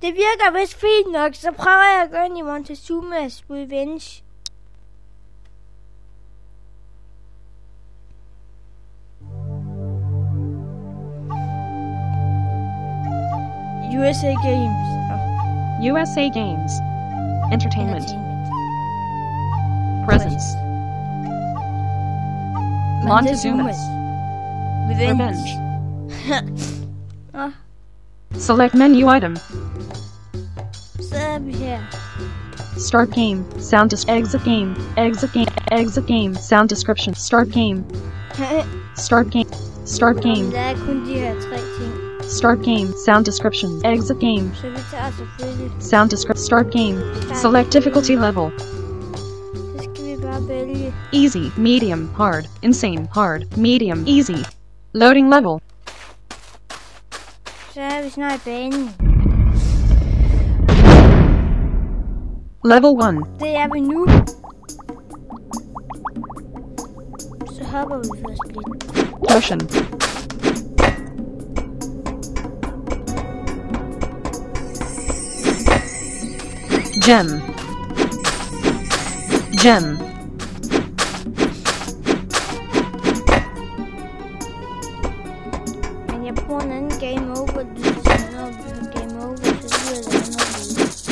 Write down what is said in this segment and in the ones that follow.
Det virker vist fint nok, så prøver jeg at gå ind i Montezuma's Revenge. USA Games. USA Games. Entertainment. Presents. Montezuma's Revenge. Select menu item. Så er vi her. Start game. Exit game. Exit game. Exit game. Sound description. Start game. Start game. Start game. Der er kun de her 3 ting. Start game. Sound description. Exit game. Så vi tager selvfølgelig. Sound description. Start game. Select difficulty level. Så skal vi bare vælge. Easy, medium, hard, insane, hard, medium, easy. Loading level. Så er vi snart i banen. Level 1. Det er vi nu. Så hopper vi først lidt. Potion. Gem. Gem. Men jeg bruger en anden game over. Når vi game over, så lyder det anderledes.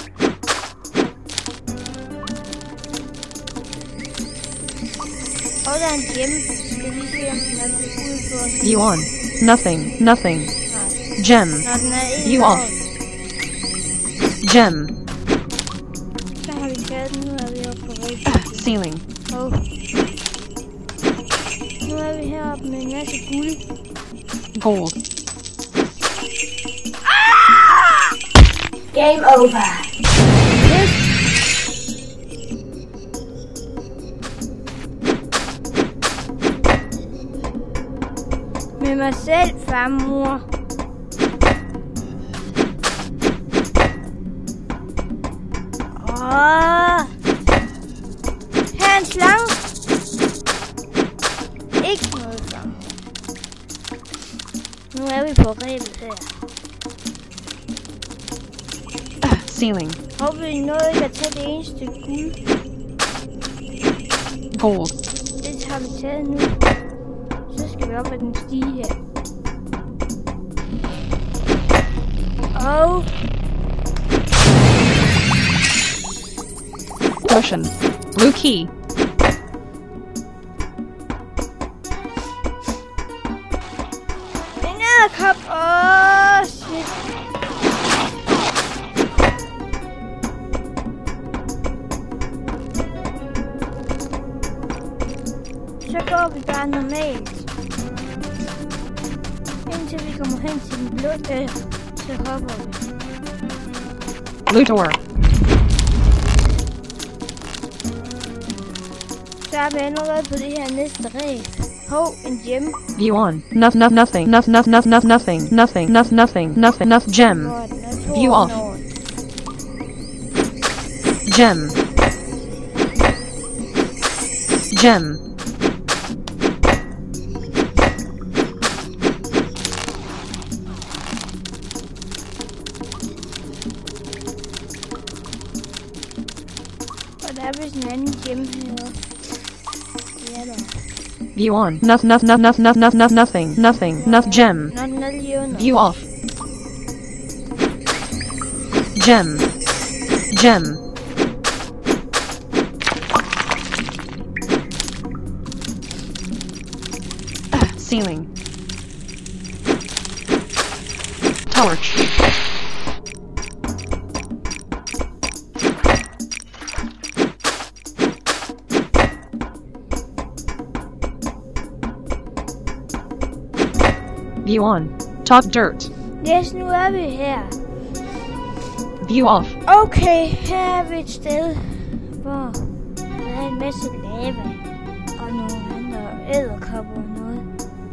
Og der er en gem. Skal vi se, om den er blevet udført. View on. Nothing. Nothing. Nej. Gem. Når den er ikke View off. Gem. Så har vi taget den. Nu er vi oppe på rigtig. Ceiling. Nu er vi heroppe med en masse guld. Gold. Game over. Med mig selv, farmor. Her er en slange. Ikke noget slange. Nu er vi på rebet her. Ceiling. Håber vi nåede ikke at tage det eneste guld. Gold. Det har vi taget nu. Så skal vi op ad den stige her. Og Potion. Blue key. en edderkop. Shit. Så går vi bare normalt. Indtil vi kommer hen til den blå dør, så hopper vi. Blue door. Så er vi allerede på det her næste ræb. Hov, en gem. View on. Nothing. Nothing. Gem. Hvor den er View off. Gem. Gem. Og der er vist en anden gem heroppe. Ja da. View on. Nothing. Gem. Nå, den er lige under. View off. Gem. Gem. Ceiling. Torch. View on. Top dirt. Yes, nu er vi her. View off. Okay, her er vi et sted, hvor der er en masse lava og nogle andre edderkopper og noget.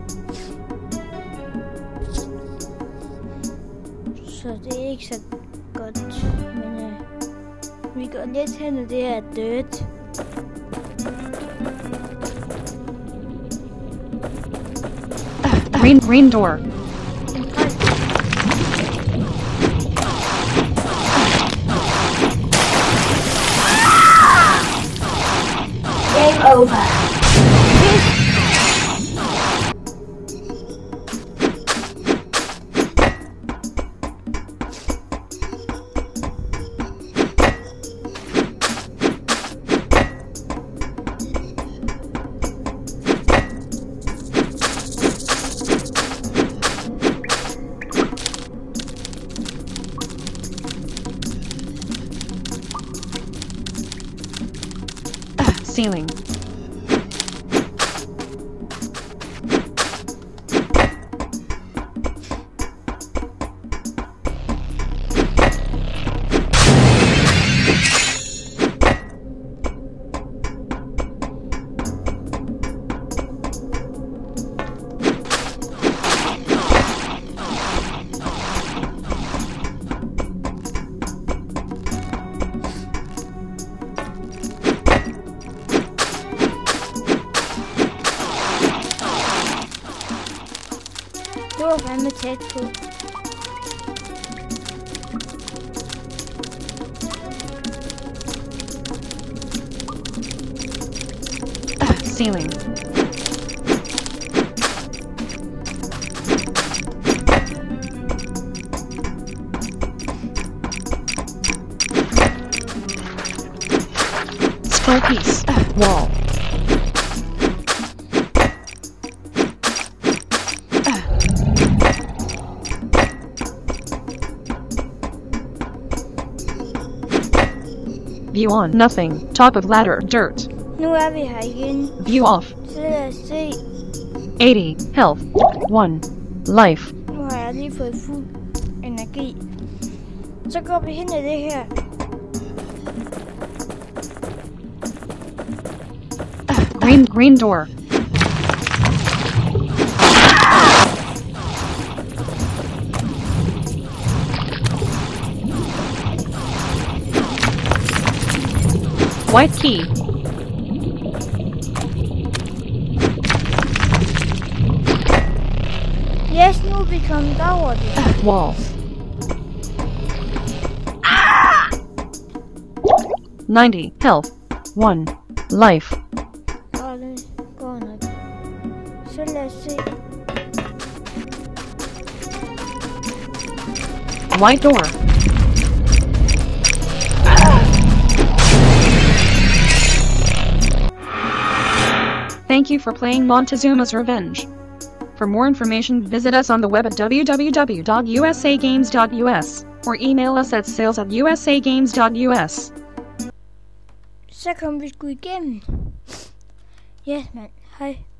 Så det er ikke så godt, men vi går lidt hen ad det her dirt. Green door. over. Ceiling. Det var fandme tæt på. Ceiling. Scroll piece. Wall. View on. Nothing. Top of ladder. Dirt. Nu er vi her igen. View off. Så lad os se. 80. Health. 1. Life. Nu har jeg lige fået fuld energi. Så går vi hen i det her. Green door. White key. Yes, nu er vi kommet over det. Wall. 90. Health. 1. Life. Og det går nok. Så lad os se. White door. Thank you for playing Montezuma's Revenge. For more information, visit us on the web at www.usagames.us or email us at sales@usagames.us. Så kom vi sgu igennem. Ja, mand. Hej.